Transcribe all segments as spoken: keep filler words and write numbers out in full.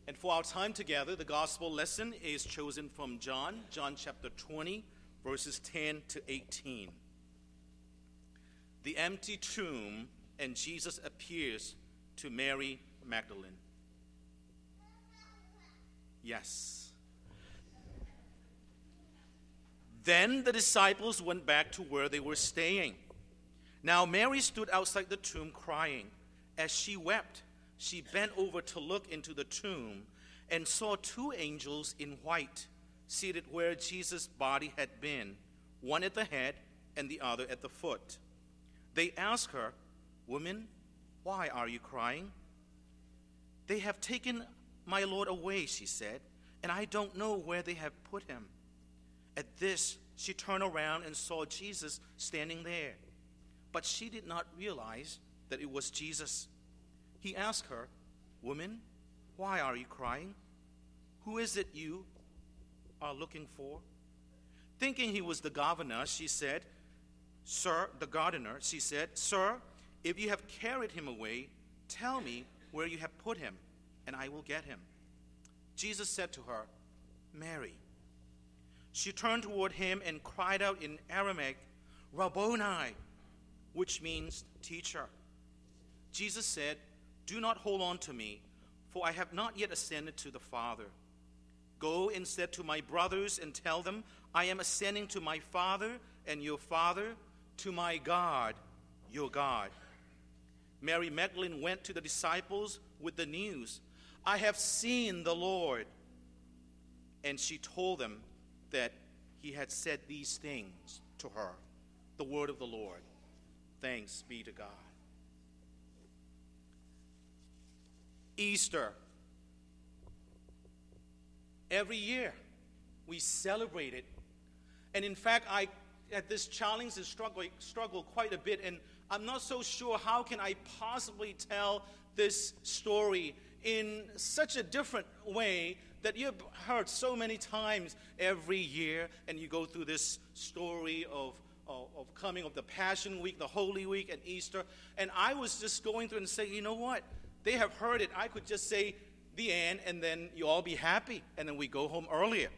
And for our time together, the gospel lesson is chosen from John, John chapter twenty, verses ten to eighteen. The empty tomb, and Jesus appears to Mary Magdalene. Yes. Then the disciples went back to where they were staying. Now Mary stood outside the tomb crying. As she wept, she bent over to look into the tomb and saw two angels in white seated where Jesus' body had been, one at the head and the other at the foot. They asked her, "Woman, why are you crying?" "They have taken my Lord away," she said, "and I don't know where they have put him." At this, she turned around and saw Jesus standing there. But she did not realize that it was Jesus. He asked her, "Woman, why are you crying? Who is it you are looking for?" Thinking he was the governor, she said, Sir, the gardener, she said, "Sir, if you have carried him away, tell me where you have put him, and I will get him." Jesus said to her, "Mary." She turned toward him and cried out in Aramaic, "Rabboni," which means teacher. Jesus said, "Do not hold on to me, for I have not yet ascended to the Father. Go instead to my brothers and tell them, I am ascending to my Father and your Father, to my God, your God." Mary Magdalene went to the disciples with the news, "I have seen the Lord." And she told them that he had said these things to her. The word of the Lord. Thanks be to God. Easter. Every year we celebrate it. And in fact, I at this challenge and struggle, struggle quite a bit, and I'm not so sure how can I possibly tell this story in such a different way that you've heard so many times every year, and you go through this story of, of, of coming of the Passion Week, the Holy Week, and Easter. And I was just going through and saying, you know what? They have heard it. I could just say the end, and then you all be happy, and then we go home earlier.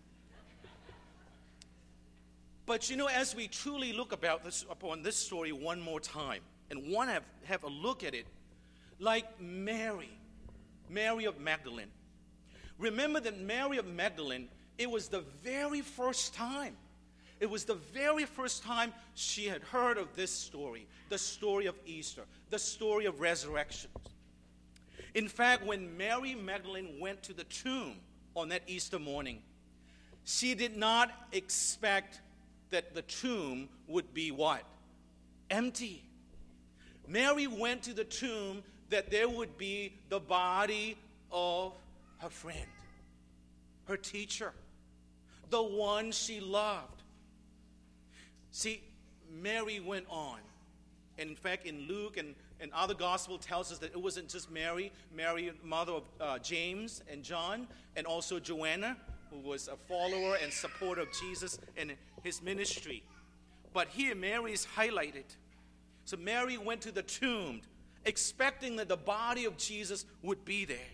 But you know, as we truly look about this, upon this story one more time, and want to have, have a look at it, like Mary, Mary of Magdalene. Remember that Mary of Magdalene, it was the very first time, it was the very first time she had heard of this story, the story of Easter, the story of resurrection. In fact, when Mary Magdalene went to the tomb on that Easter morning, she did not expect that the tomb would be what? Empty. Mary went to the tomb that there would be the body of her friend, her teacher, the one she loved. See, Mary went on. And in fact, in Luke and, and other gospel tells us that it wasn't just Mary, Mary, mother of uh, James and John, and also Joanna, who was a follower and supporter of Jesus and his ministry. But here Mary is highlighted. So Mary went to the tomb expecting that the body of Jesus would be there.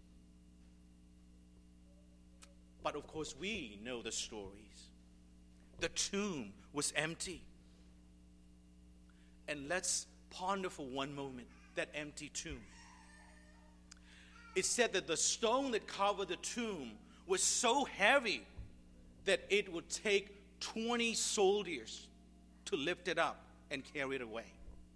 But of course we know the stories. The tomb was empty. And let's ponder for one moment that empty tomb. It said that the stone that covered the tomb was so heavy that it would take twenty soldiers to lift it up and carry it away.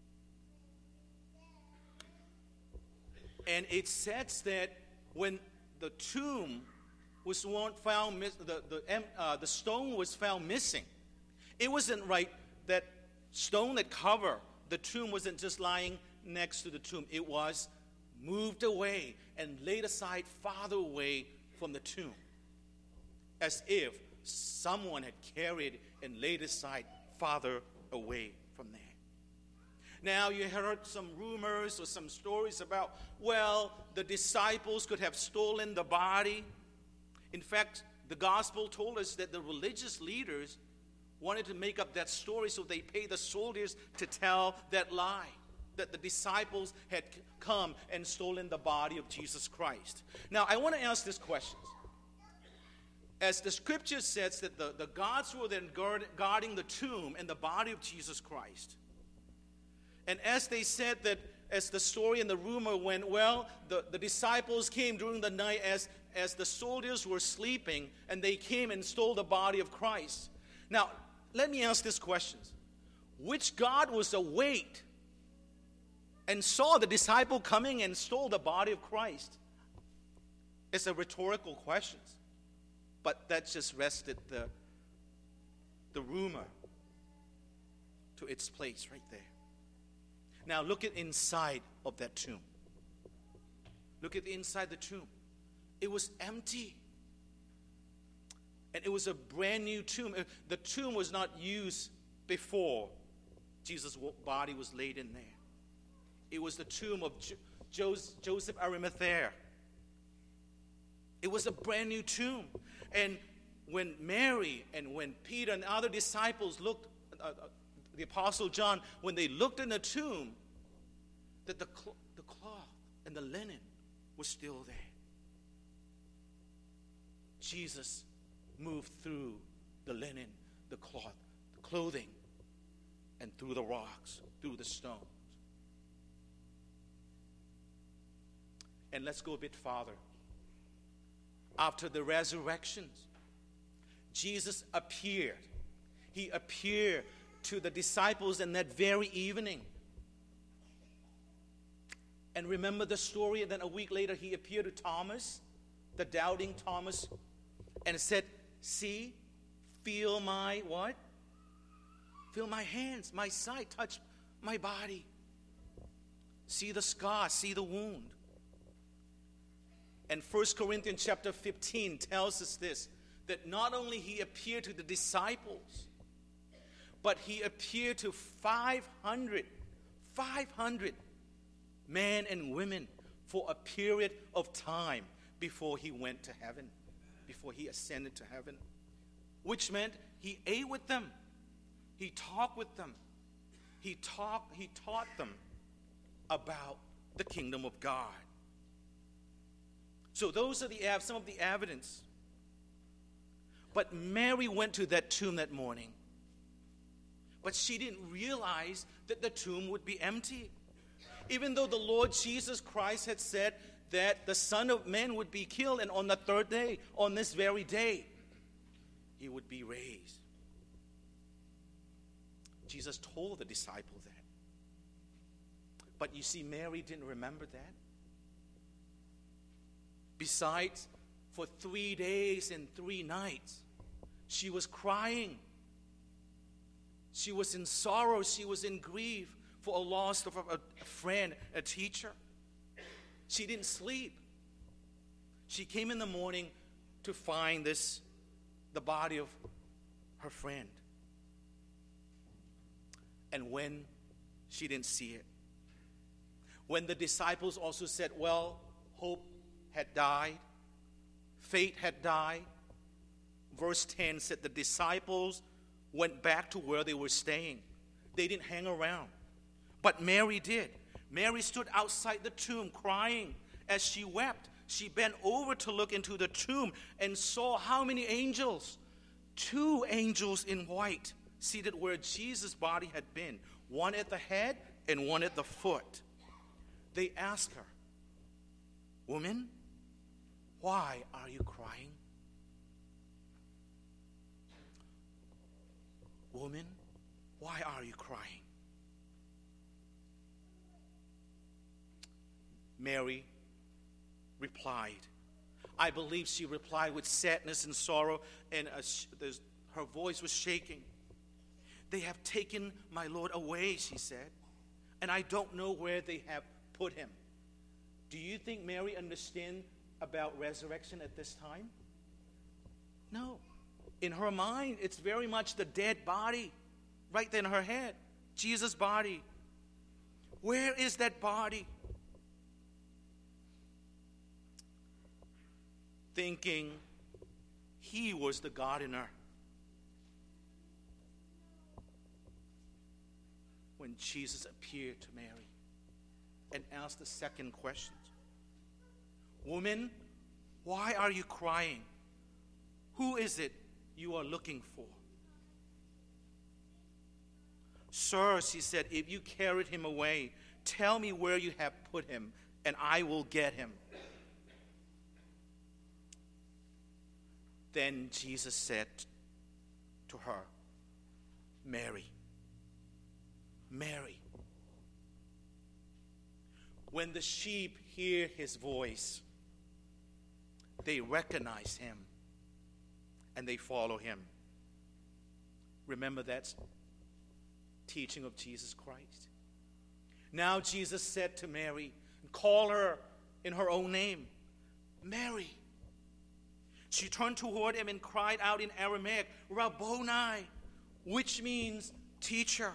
And it says that when the tomb was found, the the, uh, the stone was found missing, it wasn't right that stone that covered the tomb wasn't just lying next to the tomb. It was moved away and laid aside farther away from the tomb, as if someone had carried and laid aside farther away from there. Now, you heard some rumors or some stories about, well, the disciples could have stolen the body. In fact, the gospel told us that the religious leaders wanted to make up that story, so they paid the soldiers to tell that lie. that the disciples had come and stolen the body of Jesus Christ. Now, I want to ask this question. As the scripture says that the, the guards were then guard, guarding the tomb and the body of Jesus Christ. And as they said that, as the story and the rumor went, well, the, the disciples came during the night as, as the soldiers were sleeping, and they came and stole the body of Christ. Now, let me ask this question. Which guard was awake and saw the disciple coming and stole the body of Christ? It's a rhetorical question. But that just rested the, the rumor to its place right there. Now look at inside of that tomb. Look at the inside the tomb. It was empty. And it was a brand new tomb. The tomb was not used before Jesus' body was laid in there. It was the tomb of jo- Joseph Arimathea. It was a brand new tomb. And when Mary and when Peter and other disciples looked, uh, uh, the Apostle John, when they looked in the tomb, that the, cl- the cloth and the linen was still there. Jesus moved through the linen, the cloth, the clothing, and through the rocks, through the stones. And let's go a bit farther. After the resurrections, Jesus appeared. He appeared to the disciples in that very evening. And remember the story, and then a week later he appeared to Thomas, the doubting Thomas, and said, see, feel my what? Feel my hands, my side, touch my body. See the scar, see the wound. And First Corinthians chapter fifteen tells us this, that not only he appeared to the disciples, but he appeared to five hundred, five hundred men and women for a period of time before he went to heaven, before he ascended to heaven. Which meant he ate with them, he talked with them, he talked, he taught them about the kingdom of God. So those are the some of the evidence. But Mary went to that tomb that morning. But she didn't realize that the tomb would be empty. Even though the Lord Jesus Christ had said that the Son of Man would be killed, and on the third day, on this very day, he would be raised. Jesus told the disciple that. But you see, Mary didn't remember that. Besides, for three days and three nights, she was crying. She was in sorrow. She was in grief for a loss of a, a friend, a teacher. She didn't sleep. She came in the morning to find this, the body of her friend. And when she didn't see it, when the disciples also said, well, hope had died, fate had died. Verse ten said the disciples went back to where they were staying. They didn't hang around. But Mary did. Mary stood outside the tomb crying. As she wept, she bent over to look into the tomb and saw how many angels? Two angels in white seated where Jesus' body had been, one at the head and one at the foot. They asked her, woman, why are you crying? Woman, why are you crying? Mary replied. I believe she replied with sadness and sorrow, and uh, sh- her voice was shaking. They have taken my Lord away, she said, and I don't know where they have put him. Do you think Mary understands about resurrection at this time? No. In her mind, it's very much the dead body right there in her head. Jesus' body. Where is that body? Thinking he was the gardener. When Jesus appeared to Mary. and asked the second question. Woman, why are you crying? Who is it you are looking for? Sir, she said, if you carried him away, tell me where you have put him, and I will get him. Then Jesus said to her, Mary. Mary. When the sheep hear his voice, they recognize him and they follow him. Remember that teaching of Jesus Christ. Now Jesus said to Mary, call her in her own name, Mary. She turned toward him and cried out in Aramaic, Rabboni, which means teacher.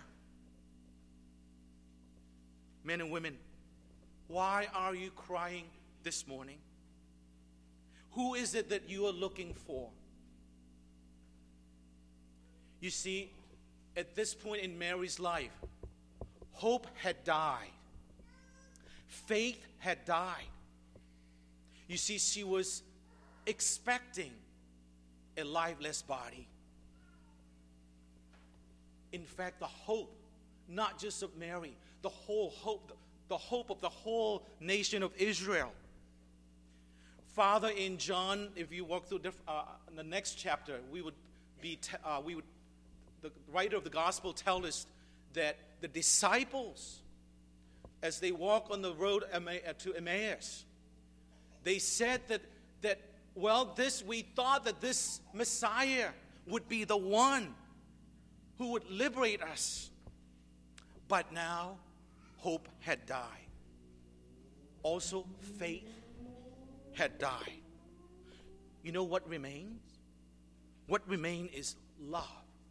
Men and women, why are you crying this morning? Who is it that you are looking for? You see, at this point in Mary's life, hope had died. Faith had died. You see, she was expecting a lifeless body. In fact, the hope, not just of Mary, the whole hope, the hope of the whole nation of Israel. Father, in John, if you walk through diff- uh, the next chapter, we would be, te- uh, we would, the writer of the gospel tells us that the disciples, as they walk on the road to Emmaus, they said that that well, this we thought that this Messiah would be the one who would liberate us, but now hope had died. Also, faith had died. You know what remains? What remains is love.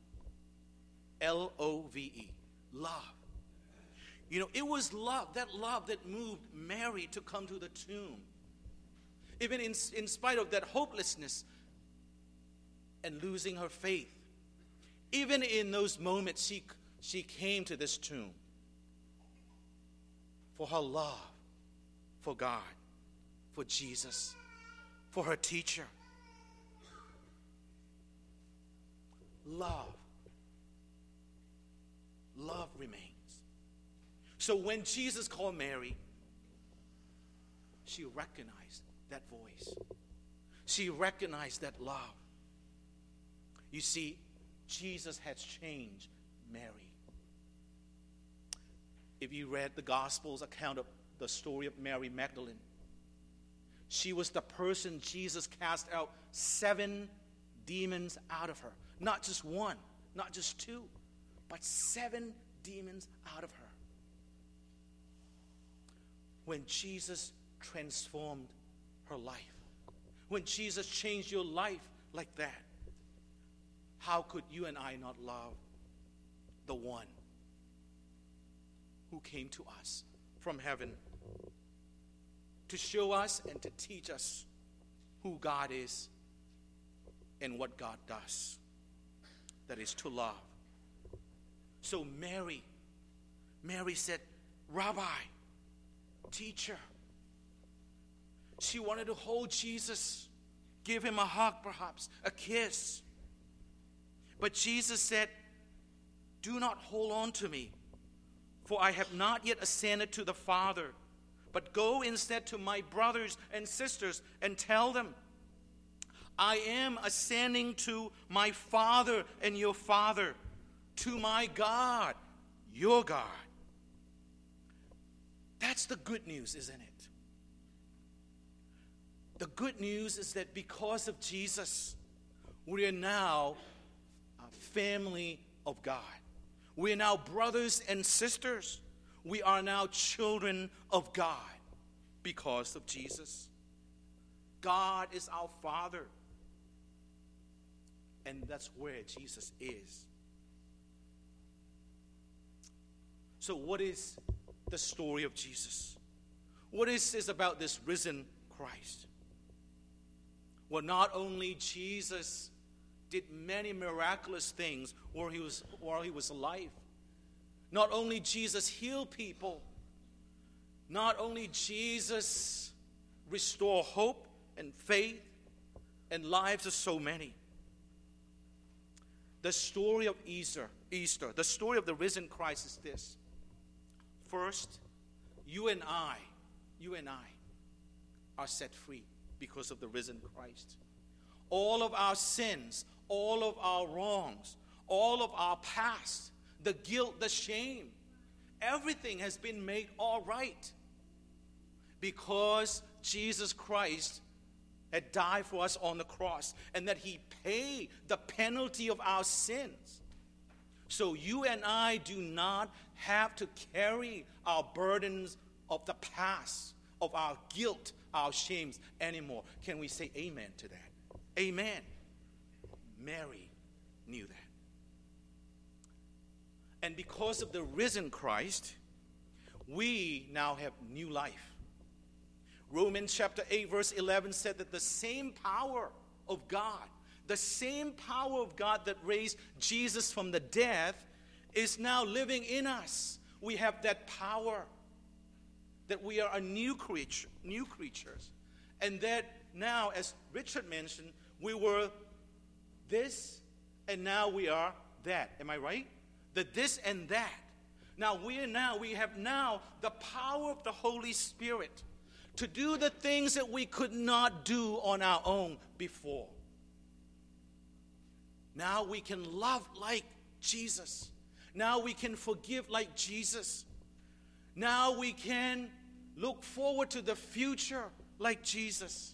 L O V E. Love. You know, it was love, that love that moved Mary to come to the tomb. Even in, in spite of that hopelessness and losing her faith. Even in those moments, she, she came to this tomb for her love for God, for Jesus, for her teacher. Love. Love remains. So when Jesus called Mary, she recognized that voice. She recognized that love. You see, Jesus has changed Mary. If you read the Gospels account of the story of Mary Magdalene, she was the person Jesus cast out seven demons out of her. Not just one, not just two, but seven demons out of her. When Jesus transformed her life, when Jesus changed your life like that, how could you and I not love the one who came to us from heaven to show us and to teach us who God is and what God does? That is to love. So Mary, Mary said, Rabbi, teacher. She wanted to hold Jesus, give him a hug perhaps, a kiss. But Jesus said, do not hold on to me, for I have not yet ascended to the Father, but go instead to my brothers and sisters and tell them, I am ascending to my Father and your Father, to my God, your God. That's the good news, isn't it? The good news is that because of Jesus, we are now a family of God. We are now brothers and sisters. We are now children of God because of Jesus. God is our Father. And that's where Jesus is. So what is the story of Jesus? What is this about this risen Christ? Well, not only Jesus did many miraculous things while he was, while he was alive. Not only Jesus healed people. Not only Jesus restore hope and faith and lives of so many. The story of Easter, Easter, the story of the risen Christ is this. First, you and I, you and I are set free because of the risen Christ. All of our sins, all of our wrongs, all of our past, the guilt, the shame, everything has been made all right because Jesus Christ had died for us on the cross and that he paid the penalty of our sins. So you and I do not have to carry our burdens of the past, of our guilt, our shames anymore. Can we say amen to that? Amen. Mary knew that. And because of the risen Christ, we now have new life. Romans chapter eight verse eleven said that the same power of God, the same power of God that raised Jesus from the dead is now living in us. We have that power, that we are a new creature, new creatures. And that now, as Richard mentioned, we were this and now we are that. Am I right? The this and that. Now we are now, we have now the power of the Holy Spirit to do the things that we could not do on our own before. Now we can love like Jesus. Now we can forgive like Jesus. Now we can look forward to the future like Jesus.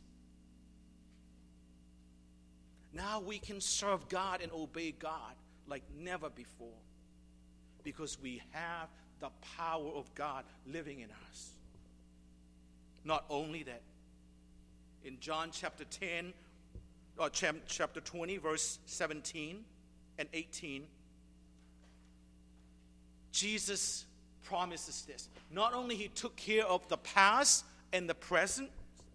Now we can serve God and obey God like never before because we have the power of God living in us. Not only that, in John chapter ten, or chapter twenty, verse seventeen and eighteen, Jesus promises this. Not only he took care of the past and the present,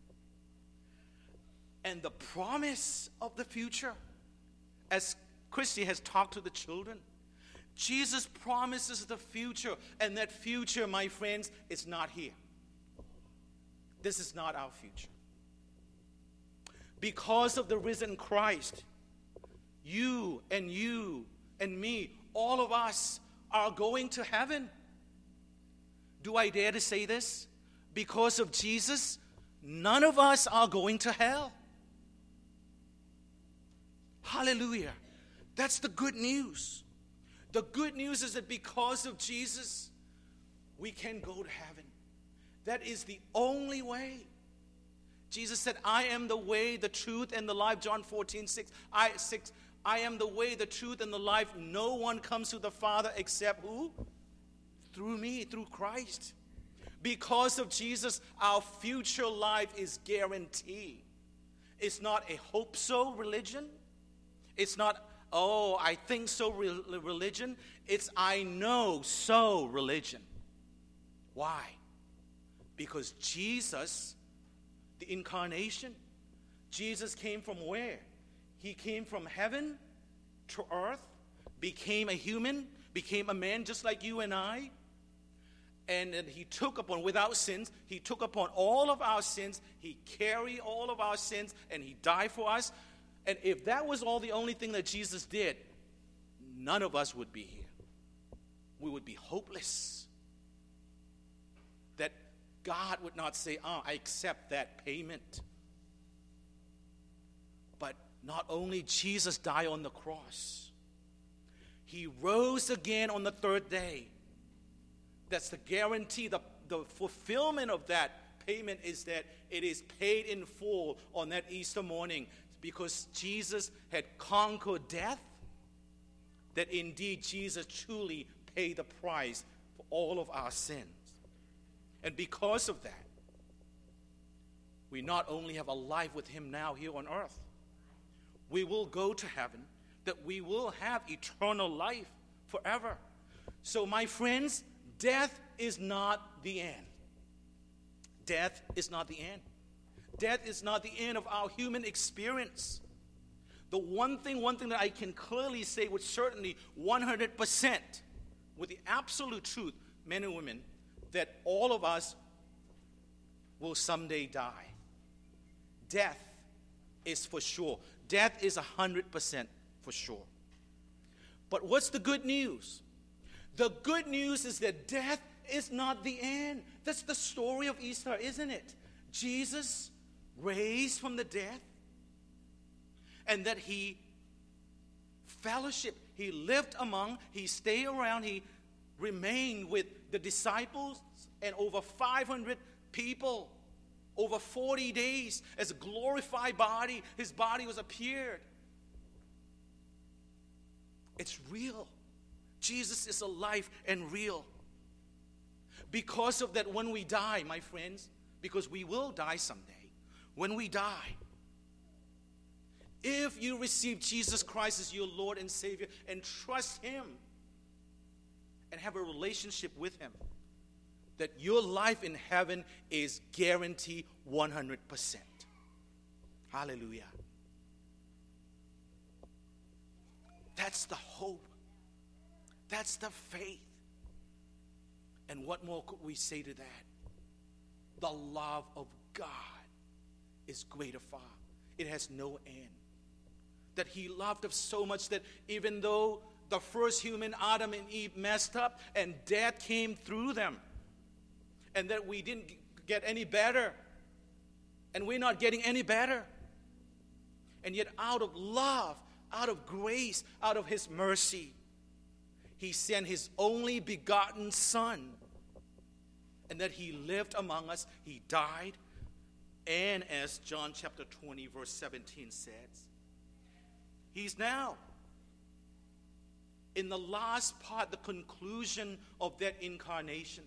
and the promise of the future, as Christy has talked to the children, Jesus promises the future, and that future, my friends, is not here. This is not our future. Because of the risen Christ, you and you and me, all of us are going to heaven. Do I dare to say this? Because of Jesus, none of us are going to hell. Hallelujah. That's the good news. The good news is that because of Jesus, we can go to heaven. That is the only way. Jesus said, I am the way, the truth, and the life. John fourteen, six. I, six, I am the way, the truth, and the life. No one comes to the Father except who? Through me, through Christ. Because of Jesus, our future life is guaranteed. It's not a hope-so religion. It's not, oh, I think so re- religion. It's I know so religion. Why? Because Jesus, the incarnation, Jesus came from where? He came from heaven to earth, became a human, became a man just like you and I. And then he took upon, without sins, he took upon all of our sins. He carried all of our sins, and he died for us. And if that was all the only thing that Jesus did, none of us would be here. We would be hopeless. That God would not say, oh, I accept that payment. But not only Jesus died on the cross, he rose again on the third day. That's the guarantee, the, the fulfillment of that payment is that it is paid in full on that Easter morning because Jesus had conquered death, that indeed Jesus truly paid the price for all of our sins. And because of that, we not only have a life with him now here on earth, we will go to heaven, that we will have eternal life forever. So my friends, death is not the end. Death is not the end. Death is not the end of our human experience. The one thing, one thing that I can clearly say with certainty, one hundred percent, with the absolute truth, men and women, that all of us will someday die. Death is for sure. Death is one hundred percent for sure. But what's the good news? The good news is that death is not the end. That's the story of Easter, isn't it? Jesus raised from the dead, and that he fellowship, he lived among, he stayed around, he remained with the disciples and over five hundred people over forty days as a glorified body. His body was appeared. It's real. Jesus is alive and real. Because of that, when we die, my friends, because we will die someday, when we die, if you receive Jesus Christ as your Lord and Savior and trust Him and have a relationship with Him, that your life in heaven is guaranteed one hundred percent. Hallelujah. That's the hope. That's the faith. And what more could we say to that? The love of God is greater far. It has no end. That He loved us so much that even though the first human, Adam and Eve, messed up and death came through them, and that we didn't get any better, and we're not getting any better, and yet out of love, out of grace, out of His mercy, He sent His only begotten Son, and that He lived among us, He died, and as John chapter twenty verse seventeen says, He's now in the last part, the conclusion of that incarnation.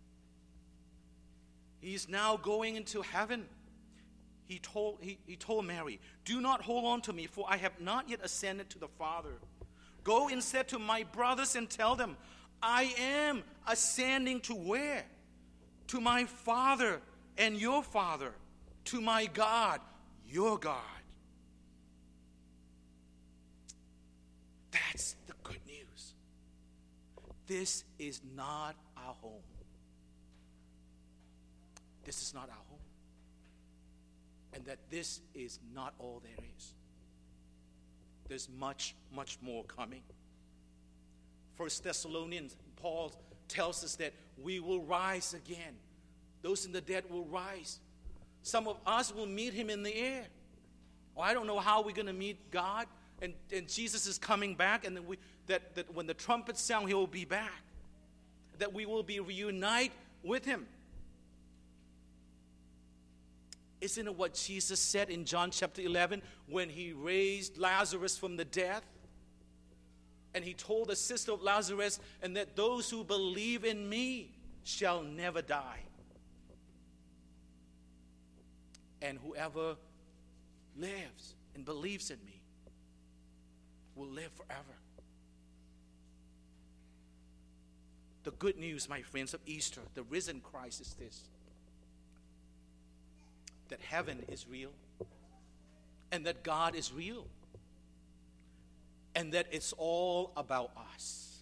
He's now going into heaven. He told, he, he told Mary, "Do not hold on to me, for I have not yet ascended to the Father. Go instead to my brothers and tell them, I am ascending to where? To my Father and your Father, to my God, your God." That's the good news. This is not our home. This is not our home. And that this is not all there is. There's much, much more coming. First Thessalonians, Paul tells us that we will rise again. Those in the dead will rise. Some of us will meet Him in the air. Well, I don't know how we're going to meet God. And, and Jesus is coming back, and then we, that, that when the trumpets sound, He will be back. That we will be reunited with Him. Isn't it what Jesus said in John chapter eleven when He raised Lazarus from the dead? And He told the sister of Lazarus, and that those who believe in me shall never die. And whoever lives and believes in me will live forever. The good news, my friends, of Easter, the risen Christ, is this: that heaven is real, and that God is real, and that it's all about us.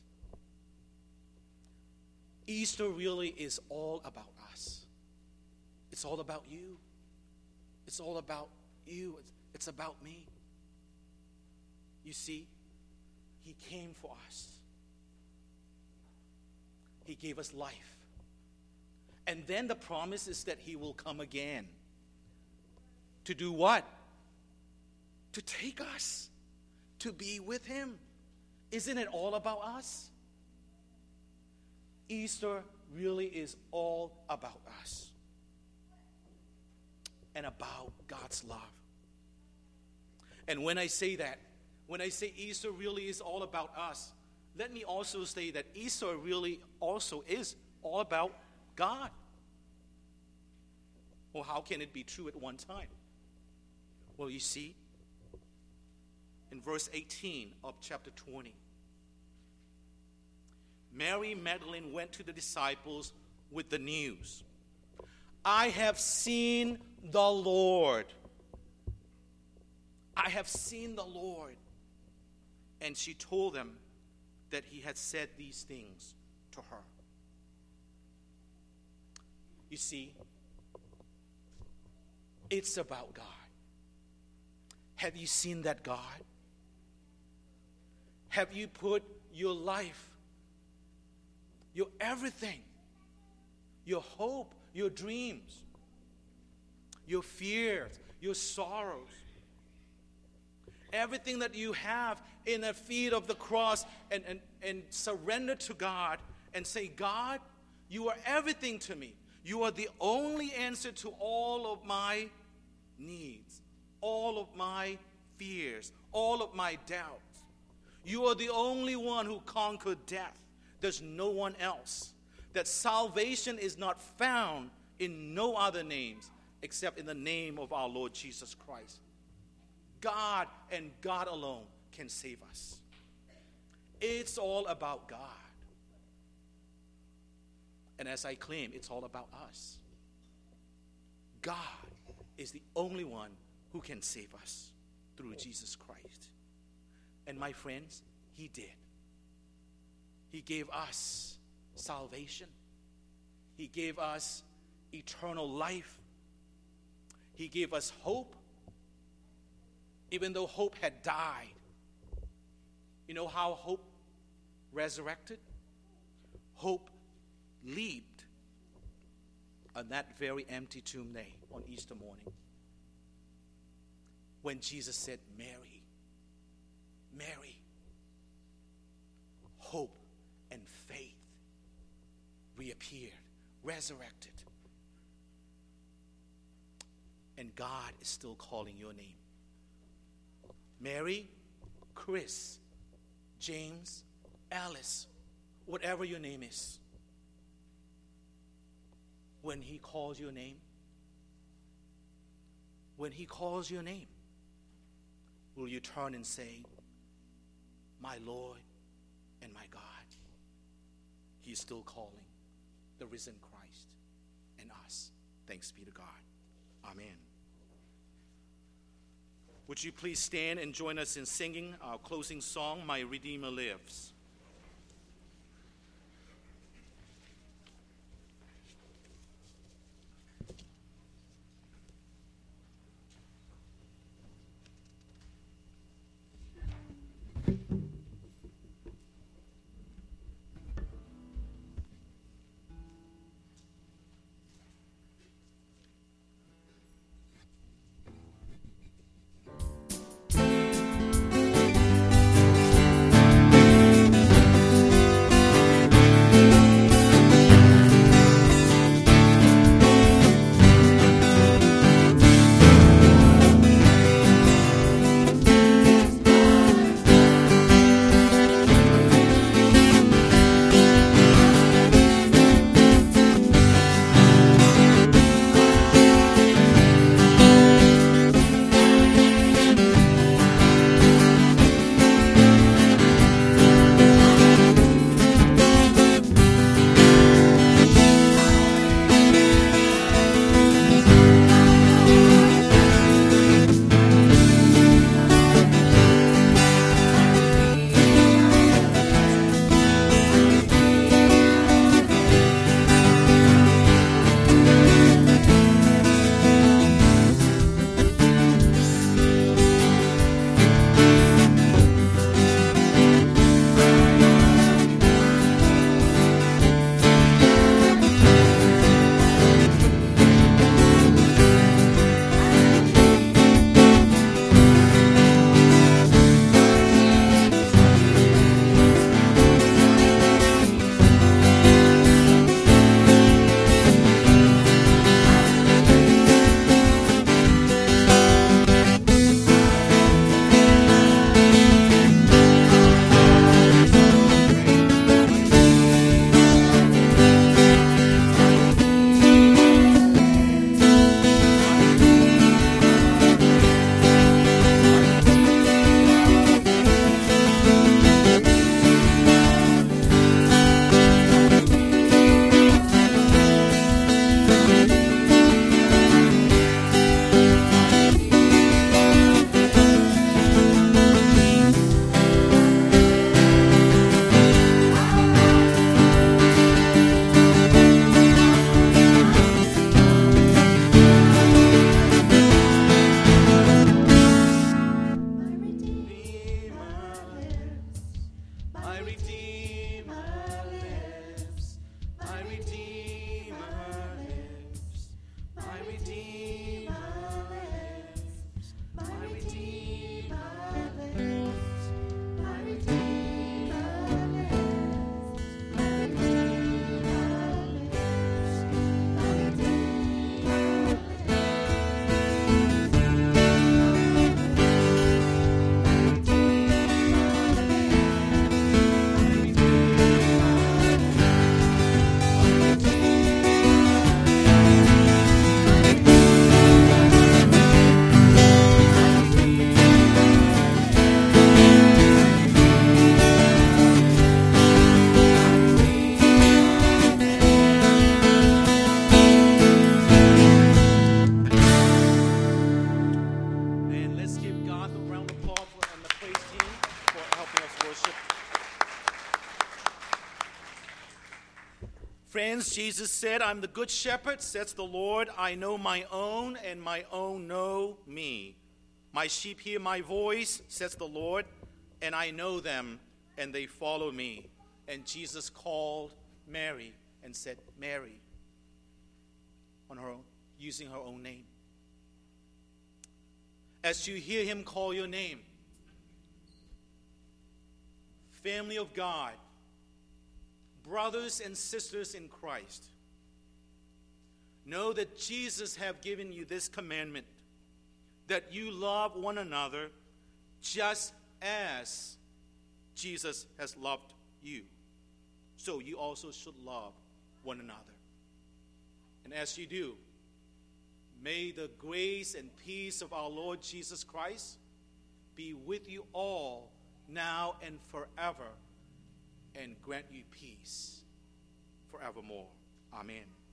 Easter really is all about us. It's all about you. It's all about you. It's, it's about me. You see, He came for us. He gave us life. And then the promise is that He will come again. To do what? To take us to be with Him. Isn't it all about us? Easter really is all about us and about God's love. And when I say that, when I say Easter really is all about us, let me also say that Easter really also is all about God. Well, how can it be true at one time? Well, you see, in verse eighteen of chapter twenty, Mary Magdalene went to the disciples with the news, "I have seen the Lord. I have seen the Lord." And she told them that He had said these things to her. You see, It's about God. Have you seen that God? Have you put your life, your everything, your hope, your dreams, your fears, your sorrows, everything that you have in the feet of the cross, and, and, and surrender to God and say, God, you are everything to me. You are the only answer to all of my needs, all of my fears, all of my doubts. You are the only one who conquered death. There's no one else. That salvation is not found in no other names except in the name of our Lord Jesus Christ. God and God alone can save us. It's all about God. And as I claim, it's all about us. God is the only one who can save us through Jesus Christ. And my friends, He did. He gave us salvation. He gave us eternal life. He gave us hope, even though hope had died. You know how hope resurrected? Hope leaped on that very empty tomb day on Easter morning, when Jesus said, Mary, Mary. Hope and faith reappeared, resurrected. And God is still calling your name. Mary, Chris, James, Alice, whatever your name is. When He calls your name, when He calls your name, will you turn and say, my Lord and my God? He is still calling the risen Christ and us. Thanks be to God. Amen. Would you please stand and join us in singing our closing song, My Redeemer Lives. James, Jesus said, I'm the good shepherd, says the Lord. I know my own, and my own know me. My sheep hear my voice, says the Lord, and I know them, and they follow me. And Jesus called Mary and said, Mary, on her own, using her own name. As you hear him call your name, family of God, brothers and sisters in Christ, know that Jesus have given you this commandment, that you love one another just as Jesus has loved you. So you also should love one another. And as you do, may the grace and peace of our Lord Jesus Christ be with you all now and forever, and grant you peace forevermore. Amen.